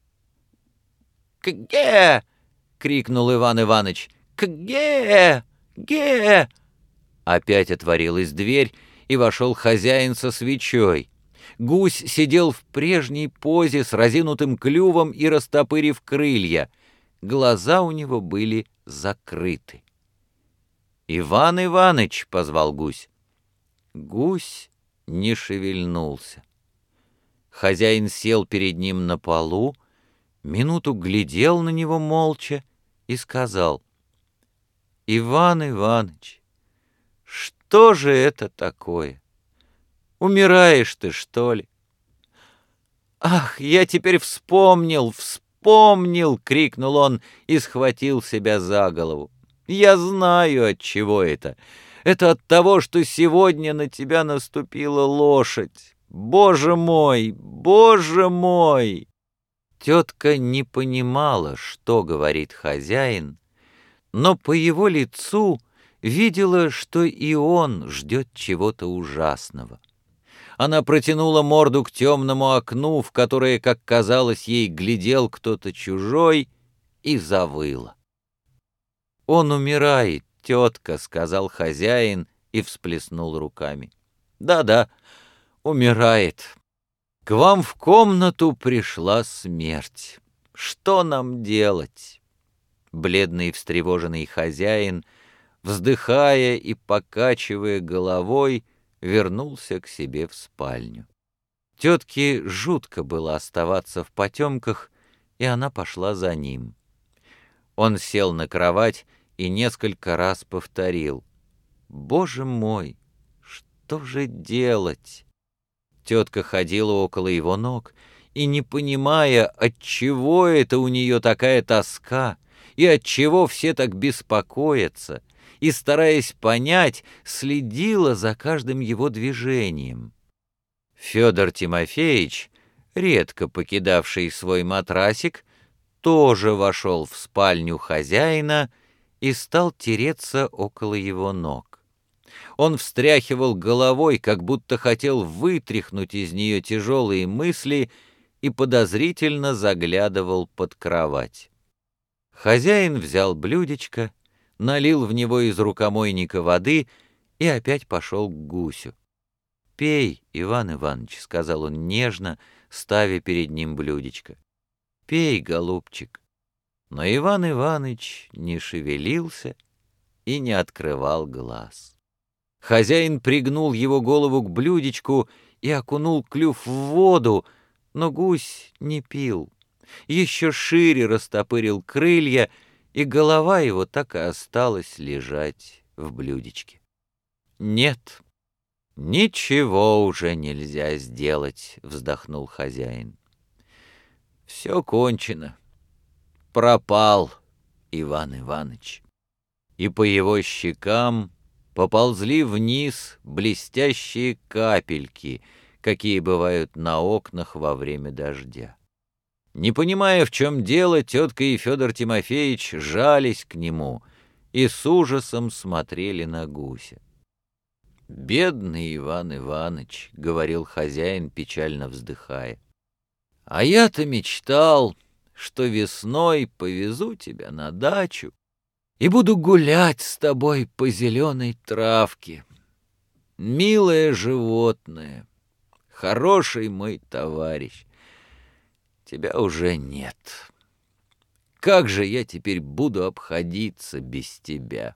«Ге!» — крикнул Иван Иваныч. «Ге! Ге!» Опять отворилась дверь, и вошел хозяин со свечой. Гусь сидел в прежней позе с разинутым клювом и растопырив крылья. Глаза у него были закрыты. «Иван Иваныч!» — позвал гусь. Гусь не шевельнулся. Хозяин сел перед ним на полу, минуту глядел на него молча и сказал: «Иван Иваныч, что же это такое? Умираешь ты, что ли?» «Ах, я теперь вспомнил, вспомнил!» — крикнул он и схватил себя за голову. «Я знаю, от чего это. Это от того, что сегодня на тебя наступила лошадь. Боже мой, боже мой!» Тетка не понимала, что говорит хозяин, но по его лицу видела, что и он ждет чего-то ужасного. Она протянула морду к темному окну, в которое, как казалось ей, глядел кто-то чужой, и завыла. «Он умирает, тетка», — сказал хозяин и всплеснул руками. «Да-да, умирает. К вам в комнату пришла смерть. Что нам делать?» Бледный и встревоженный хозяин, вздыхая и покачивая головой, вернулся к себе в спальню. Тетке жутко было оставаться в потемках, и она пошла за ним. Он сел на кровать и несколько раз повторил: «Боже мой, что же делать?» Тетка ходила около его ног и, не понимая, отчего это у нее такая тоска и отчего все так беспокоятся, и, стараясь понять, следила за каждым его движением. Федор Тимофеевич, редко покидавший свой матрасик, тоже вошел в спальню хозяина и стал тереться около его ног. Он встряхивал головой, как будто хотел вытряхнуть из нее тяжелые мысли, и подозрительно заглядывал под кровать. Хозяин взял блюдечко, налил в него из рукомойника воды и опять пошел к гусю. «Пей, Иван Иванович», — сказал он нежно, ставя перед ним блюдечко. «Пей, голубчик». Но Иван Иванович не шевелился и не открывал глаз. Хозяин пригнул его голову к блюдечку и окунул клюв в воду, но гусь не пил. Еще шире растопырил крылья, и голова его так и осталась лежать в блюдечке. «Нет, ничего уже нельзя сделать», — вздохнул хозяин. «Все кончено. Пропал Иван Иваныч». И по его щекам поползли вниз блестящие капельки, какие бывают на окнах во время дождя. Не понимая, в чем дело, тетка и Федор Тимофеевич жались к нему и с ужасом смотрели на гуся. «Бедный Иван Иваныч», — говорил хозяин, печально вздыхая, — «а я-то мечтал, что весной повезу тебя на дачу и буду гулять с тобой по зеленой травке. Милое животное, хороший мой товарищ, тебя уже нет. Как же я теперь буду обходиться без тебя?»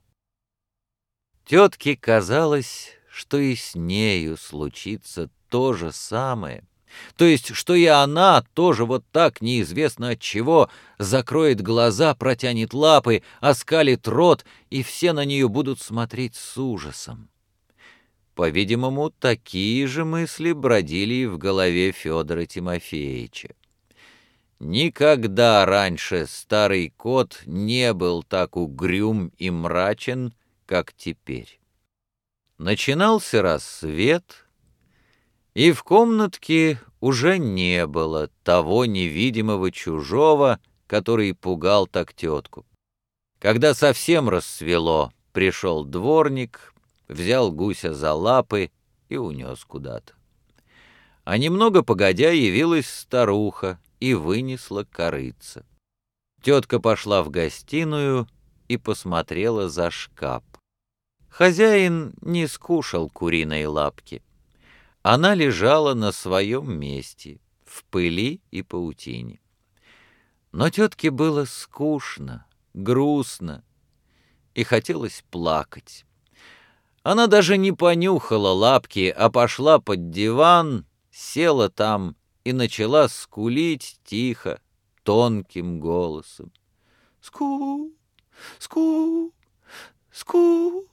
Тетке казалось, что и с нею случится то же самое, то есть, что и она тоже вот так, неизвестно от чего, закроет глаза, протянет лапы, оскалит рот, и все на нее будут смотреть с ужасом. По-видимому, такие же мысли бродили и в голове Федора Тимофеевича. Никогда раньше старый кот не был так угрюм и мрачен, как теперь. Начинался рассвет, и в комнатке уже не было того невидимого чужого, который пугал так тетку. Когда совсем рассвело, пришел дворник, взял гуся за лапы и унес куда-то. А немного погодя явилась старуха и вынесла корыца. Тетка пошла в гостиную и посмотрела за шкаф. Хозяин не скушал куриной лапки. Она лежала на своем месте, в пыли и паутине. Но тетке было скучно, грустно, и хотелось плакать. Она даже не понюхала лапки, а пошла под диван, села там и начала скулить тихо, тонким голосом. Ску, ску, ску.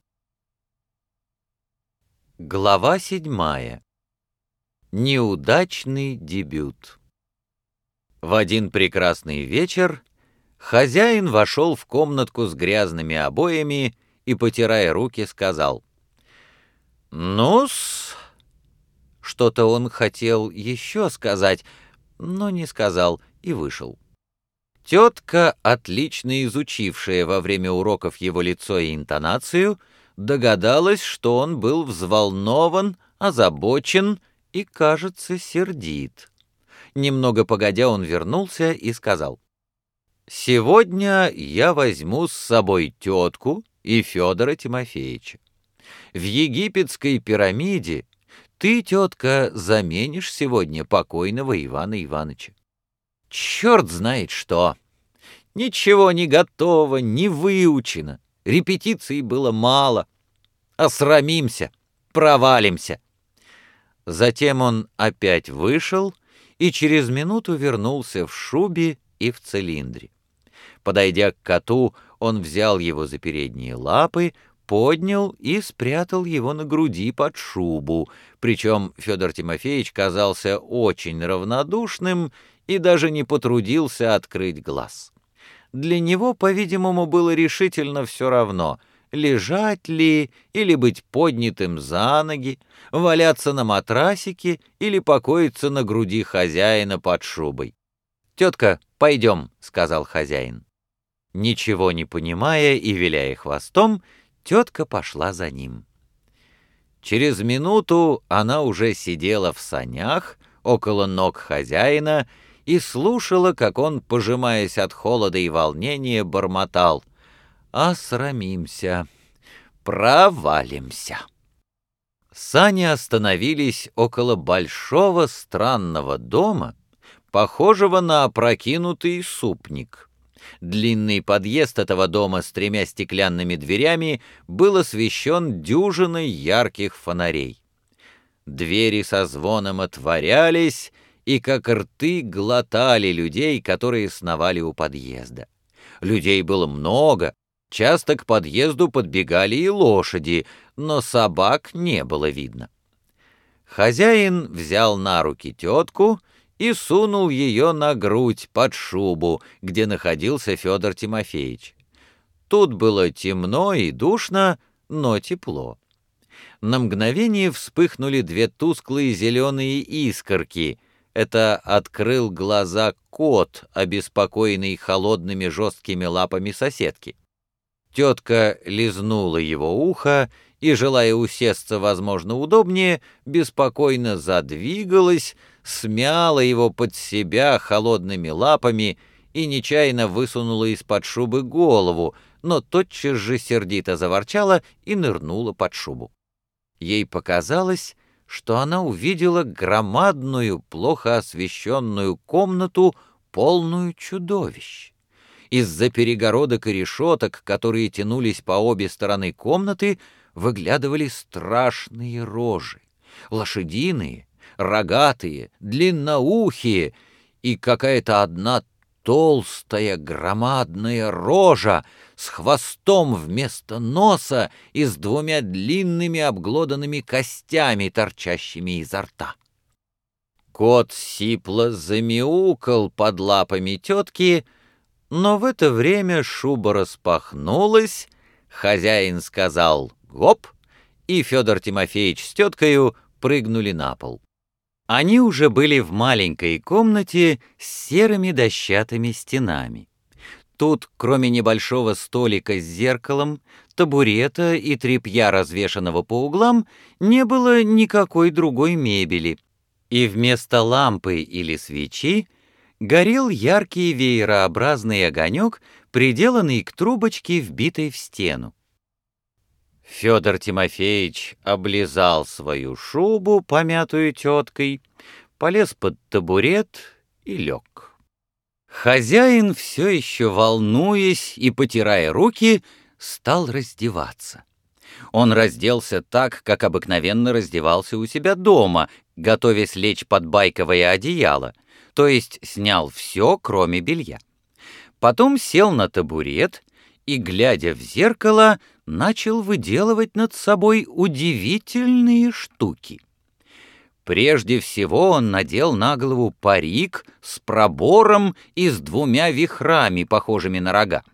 Глава седьмая. Неудачный дебют. В один прекрасный вечер хозяин вошел в комнатку с грязными обоями и, потирая руки, сказал: «Ну-с...» Что-то он хотел еще сказать, но не сказал и вышел. Тетка, отлично изучившая во время уроков его лицо и интонацию, догадалась, что он был взволнован, озабочен и, кажется, сердит. Немного погодя он вернулся и сказал: «Сегодня я возьму с собой тетку и Федора Тимофеевича. В египетской пирамиде ты, тетка, заменишь сегодня покойного Ивана Ивановича. Черт знает что! Ничего не готово, не выучено, репетиций было мало. Осрамимся, провалимся». Затем он опять вышел и через минуту вернулся в шубе и в цилиндре. Подойдя к коту, он взял его за передние лапы, поднял и спрятал его на груди под шубу, причем Федор Тимофеевич казался очень равнодушным и даже не потрудился открыть глаз. Для него, по-видимому, было решительно все равно, лежать ли или быть поднятым за ноги, валяться на матрасике или покоиться на груди хозяина под шубой. «Тетка, пойдем», — сказал хозяин. Ничего не понимая и виляя хвостом, тетка пошла за ним. Через минуту она уже сидела в санях около ног хозяина и слушала, как он, пожимаясь от холода и волнения, бормотал: «Осрамимся, провалимся». Сани остановились около большого странного дома, похожего на опрокинутый супник. Длинный подъезд этого дома с тремя стеклянными дверями был освещен дюжиной ярких фонарей. Двери со звоном отворялись и как рты глотали людей, которые сновали у подъезда. Людей было много, часто к подъезду подбегали и лошади, но собак не было видно. Хозяин взял на руки тетку и сунул ее на грудь под шубу, где находился Федор Тимофеевич. Тут было темно и душно, но тепло. На мгновение вспыхнули две тусклые зеленые искорки. Это открыл глаза кот, обеспокоенный холодными жесткими лапами соседки. Тетка лизнула его ухо и, желая усесться, возможно, удобнее, беспокойно задвигалась, смяла его под себя холодными лапами и нечаянно высунула из-под шубы голову, но тотчас же сердито заворчала и нырнула под шубу. Ей показалось, что она увидела громадную, плохо освещенную комнату, полную чудовищ. Из-за перегородок и решеток, которые тянулись по обе стороны комнаты, выглядывали страшные рожи, лошадиные, рогатые, длинноухие, и какая-то одна толстая громадная рожа с хвостом вместо носа и с двумя длинными обглоданными костями, торчащими изо рта. Кот сипло замяукал под лапами тетки, но в это время шуба распахнулась, хозяин сказал «гоп», и Федор Тимофеевич с теткою прыгнули на пол. Они уже были в маленькой комнате с серыми дощатыми стенами. Тут, кроме небольшого столика с зеркалом, табурета и тряпья, развешанного по углам, не было никакой другой мебели, и вместо лампы или свечи горел яркий веерообразный огонек, приделанный к трубочке, вбитой в стену. Федор Тимофеевич облизал свою шубу, помятую теткой, полез под табурет и лег. Хозяин, все еще волнуясь и потирая руки, стал раздеваться. Он разделся так, как обыкновенно раздевался у себя дома, готовясь лечь под байковое одеяло, то есть снял все, кроме белья. Потом сел на табурет и, глядя в зеркало, начал выделывать над собой удивительные штуки. Прежде всего он надел на голову парик с пробором и с двумя вихрами, похожими на рога.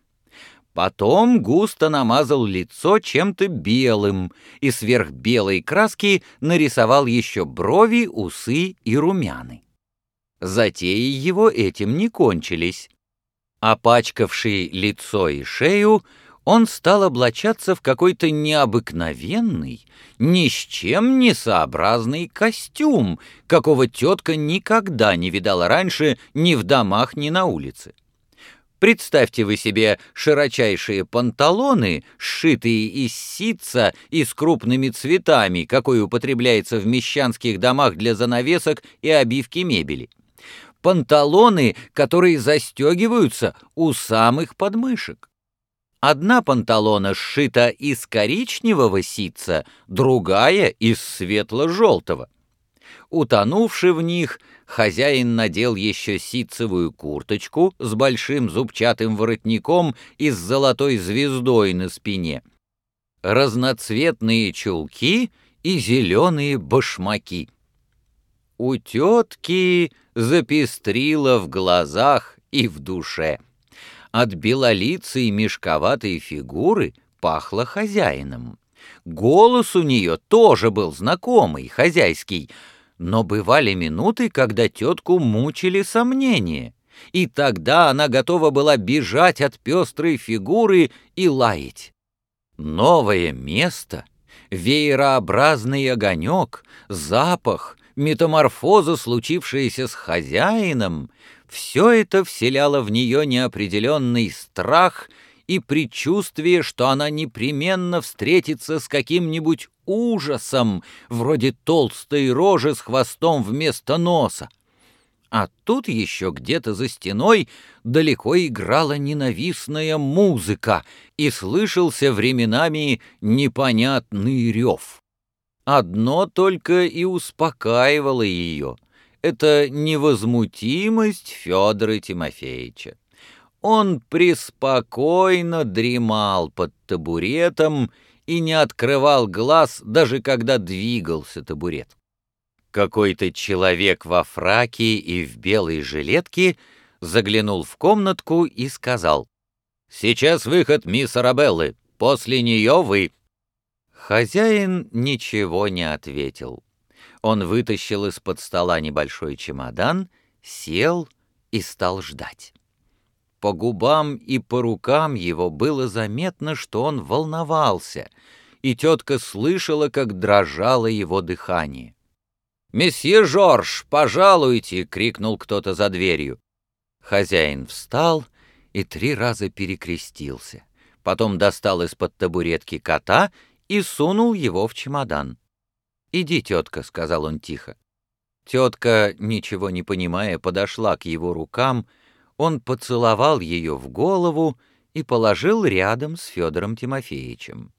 Потом густо намазал лицо чем-то белым и сверх белой краски нарисовал еще брови, усы и румяны. Затеи его этим не кончились. Опачкавший лицо и шею, он стал облачаться в какой-то необыкновенный, ни с чем не сообразный костюм, какого тетка никогда не видала раньше ни в домах, ни на улице. Представьте вы себе широчайшие панталоны, сшитые из ситца и с крупными цветами, какой употребляется в мещанских домах для занавесок и обивки мебели. Панталоны, которые застегиваются у самых подмышек. Одна панталона сшита из коричневого ситца, другая — из светло-желтого. Утонувши в них, хозяин надел еще ситцевую курточку с большим зубчатым воротником и с золотой звездой на спине, разноцветные чулки и зеленые башмаки. У тетки запестрило в глазах и в душе. От белолицей мешковатой фигуры пахло хозяином. Голос у нее тоже был знакомый, хозяйский, но бывали минуты, когда тетку мучили сомнения, и тогда она готова была бежать от пестрой фигуры и лаять. Новое место, веерообразный огонек, запах, метаморфоза, случившаяся с хозяином — все это вселяло в нее неопределенный страх и предчувствие, что она непременно встретится с каким-нибудь ужасом, вроде толстой рожи с хвостом вместо носа. А тут еще где-то за стеной далеко играла ненавистная музыка, и слышался временами непонятный рев. Одно только и успокаивало ее — это невозмутимость Федора Тимофеевича. Он преспокойно дремал под табуретом и не открывал глаз, даже когда двигался табурет. Какой-то человек во фраке и в белой жилетке заглянул в комнатку и сказал: «Сейчас выход мисс Арабеллы, после нее вы». Хозяин ничего не ответил. Он вытащил из-под стола небольшой чемодан, сел и стал ждать. По губам и по рукам его было заметно, что он волновался, и тетка слышала, как дрожало его дыхание. «Месье Жорж, пожалуйте!» — крикнул кто-то за дверью. Хозяин встал и три раза перекрестился, потом достал из-под табуретки кота и сунул его в чемодан. «Иди, тетка», — сказал он тихо. Тетка, ничего не понимая, подошла к его рукам, он поцеловал ее в голову и положил рядом с Федором Тимофеевичем.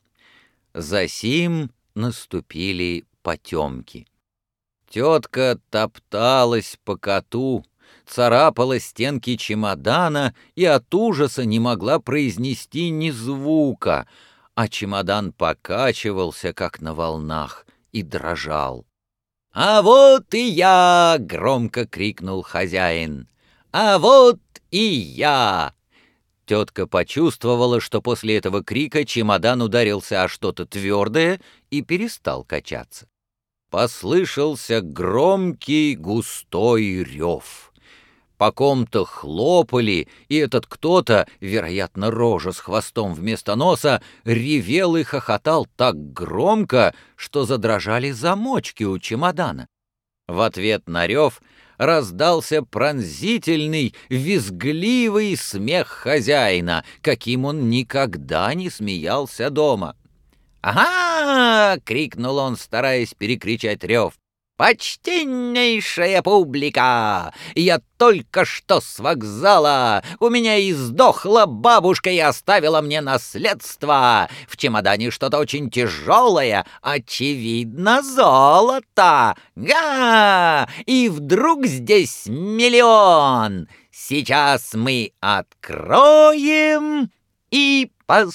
Засим наступили потемки. Тетка топталась по коту, царапала стенки чемодана и от ужаса не могла произнести ни звука, а чемодан покачивался, как на волнах, и дрожал. «А вот и я!» — громко крикнул хозяин. «А вот и я!» Тетка почувствовала, что после этого крика чемодан ударился о что-то твердое и перестал качаться. Послышался громкий густой рев. По ком-то хлопали, и этот кто-то, вероятно, рожа с хвостом вместо носа, ревел и хохотал так громко, что задрожали замочки у чемодана. В ответ на рев раздался пронзительный, визгливый смех хозяина, каким он никогда не смеялся дома. «Ага!» — крикнул он, стараясь перекричать рев. «Почтеннейшая публика! Я только что с вокзала! У меня издохла бабушка и оставила мне наследство! В чемодане что-то очень тяжелое, очевидно, золото! Га! И вдруг здесь миллион! Сейчас мы откроем и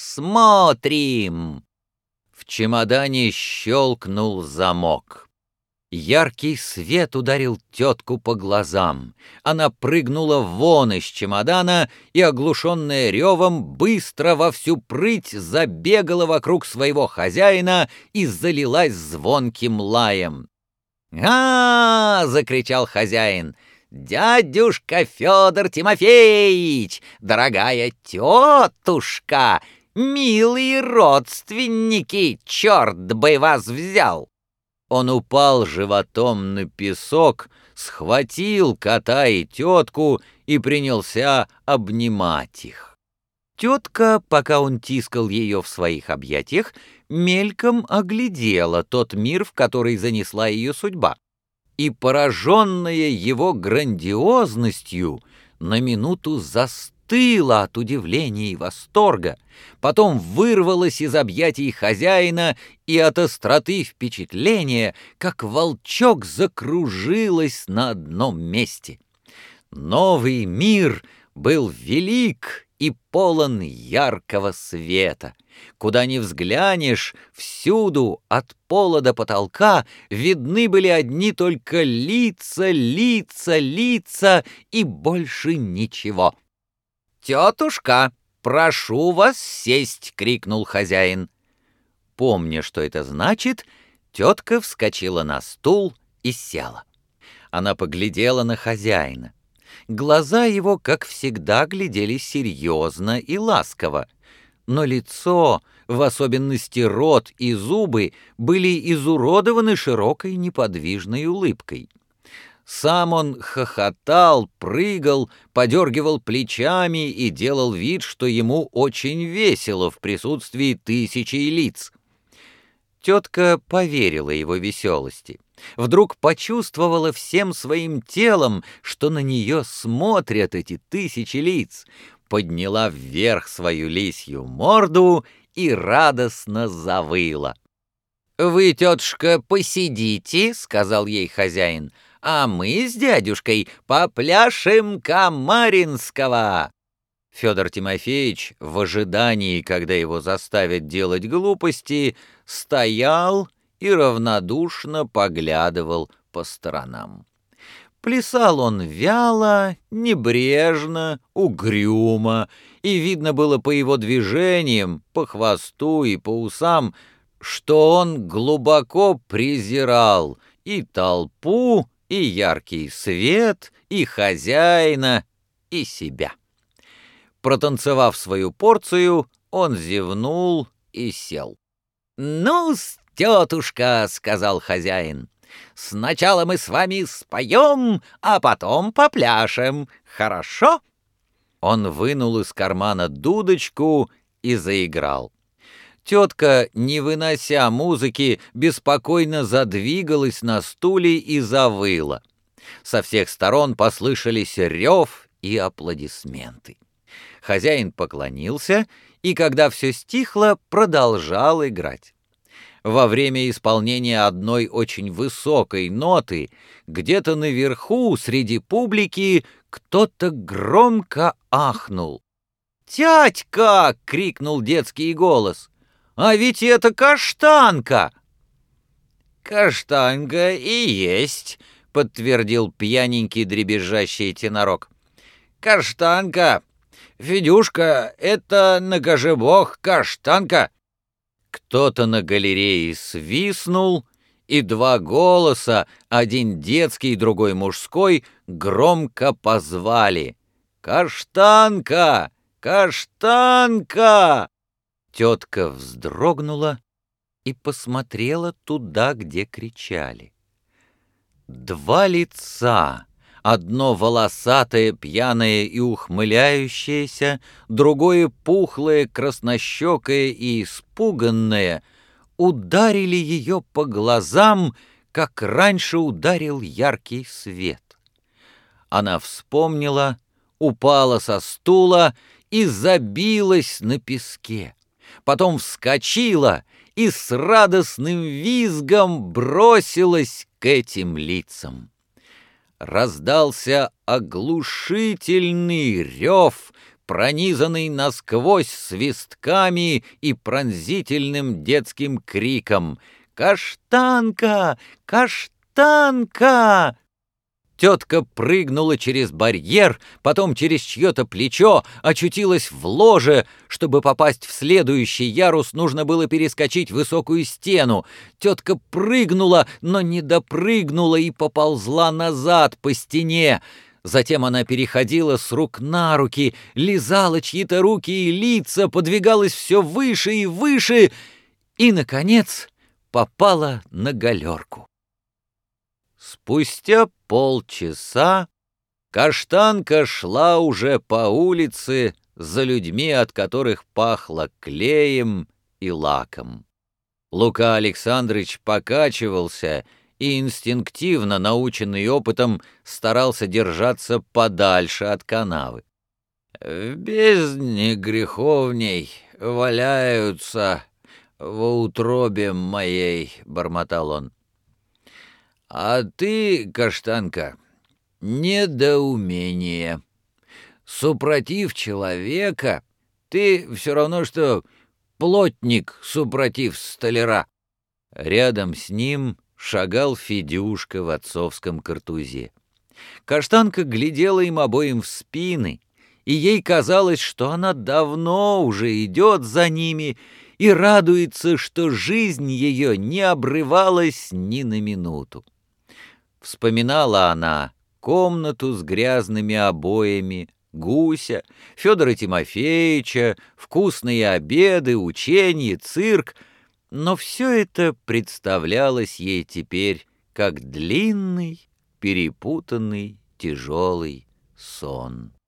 посмотрим!» В чемодане щелкнул замок. Яркий свет ударил тетку по глазам. Она прыгнула вон из чемодана и, оглушенная ревом, быстро во всю прыть забегала вокруг своего хозяина и залилась звонким лаем. «А-а-а!» — закричал хозяин. «Дядюшка Федор Тимофеевич! Дорогая тетушка! Милые родственники! Черт бы вас взял!» Он упал животом на песок, схватил кота и тетку и принялся обнимать их. Тетка, пока он тискал ее в своих объятиях, мельком оглядела тот мир, в который занесла ее судьба, и, пораженная его грандиозностью, на минуту застыла от удивления и восторга, потом вырвалась из объятий хозяина и от остроты впечатления, как волчок, закружилась на одном месте. Новый мир был велик и полон яркого света. Куда ни взглянешь, всюду, от пола до потолка, видны были одни только лица, лица, лица и больше ничего. «Тетушка, прошу вас сесть!» — крикнул хозяин. Помня, что это значит, тетка вскочила на стул и села. Она поглядела на хозяина. Глаза его, как всегда, глядели серьезно и ласково, но лицо, в особенности рот и зубы, были изуродованы широкой неподвижной улыбкой. Сам он хохотал, прыгал, подергивал плечами и делал вид, что ему очень весело в присутствии тысячи лиц. Тетка поверила его веселости. Вдруг почувствовала всем своим телом, что на нее смотрят эти тысячи лиц, подняла вверх свою лисью морду и радостно завыла. «Вы, тетушка, посидите», — сказал ей хозяин, «а мы с дядюшкой попляшем Камаринского». Федор Тимофеевич, в ожидании, когда его заставят делать глупости, стоял и равнодушно поглядывал по сторонам. Плясал он вяло, небрежно, угрюмо, и видно было по его движениям, по хвосту и по усам, что он глубоко презирал и толпу, и яркий свет, и хозяина, и себя. Протанцевав свою порцию, он зевнул и сел. «Ну-с, тетушка», — сказал хозяин, — «сначала мы с вами споем, а потом попляшем. Хорошо?» Он вынул из кармана дудочку и заиграл. Тетка, не вынося музыки, беспокойно задвигалась на стуле и завыла. Со всех сторон послышались рев и аплодисменты. Хозяин поклонился и, когда все стихло, продолжал играть. во время исполнения одной очень высокой ноты где-то наверху среди публики кто-то громко ахнул. «Тятька!» — крикнул детский голос. «А ведь это каштанка!» «Каштанка и есть», — подтвердил пьяненький дребезжащий тенорок. «Каштанка! Федюшка, это, накажи бог, каштанка!» Кто-то на галерее свистнул, и два голоса, один детский, другой мужской, громко позвали: «Каштанка! Каштанка!» Тетка вздрогнула и посмотрела туда, где кричали. Два лица, одно волосатое, пьяное и ухмыляющееся, другое пухлое, краснощекое и испуганное, ударили ее по глазам, как раньше ударил яркий свет. Она вспомнила, упала со стула и забилась на песке. Потом вскочила и с радостным визгом бросилась к этим лицам. Раздался оглушительный рев, пронизанный насквозь свистками и пронзительным детским криком: «Каштанка! Каштанка!» Тетка прыгнула через барьер, потом через чье-то плечо, очутилась в ложе. Чтобы попасть в следующий ярус, нужно было перескочить высокую стену. Тетка прыгнула, но не допрыгнула и поползла назад по стене. Затем она переходила с рук на руки, лизала чьи-то руки и лица, подвигалась все выше и выше и, наконец, попала на галерку. Спустя полчаса каштанка шла уже по улице за людьми, от которых пахло клеем и лаком. Лука Александрович покачивался и, инстинктивно наученный опытом, старался держаться подальше от канавы. «В бездне греховней валяются во утробе моей», — бормотал он. «А ты, каштанка, недоумение. Супротив человека ты все равно, что плотник супротив столяра». Рядом с ним шагал Федюшка в отцовском картузе. Каштанка глядела им обоим в спины, и ей казалось, что она давно уже идет за ними и радуется, что жизнь ее не обрывалась ни на минуту. Вспоминала она комнату с грязными обоями, гуся, Федора Тимофеевича, вкусные обеды, ученье, цирк, но все это представлялось ей теперь как длинный, перепутанный, тяжелый сон.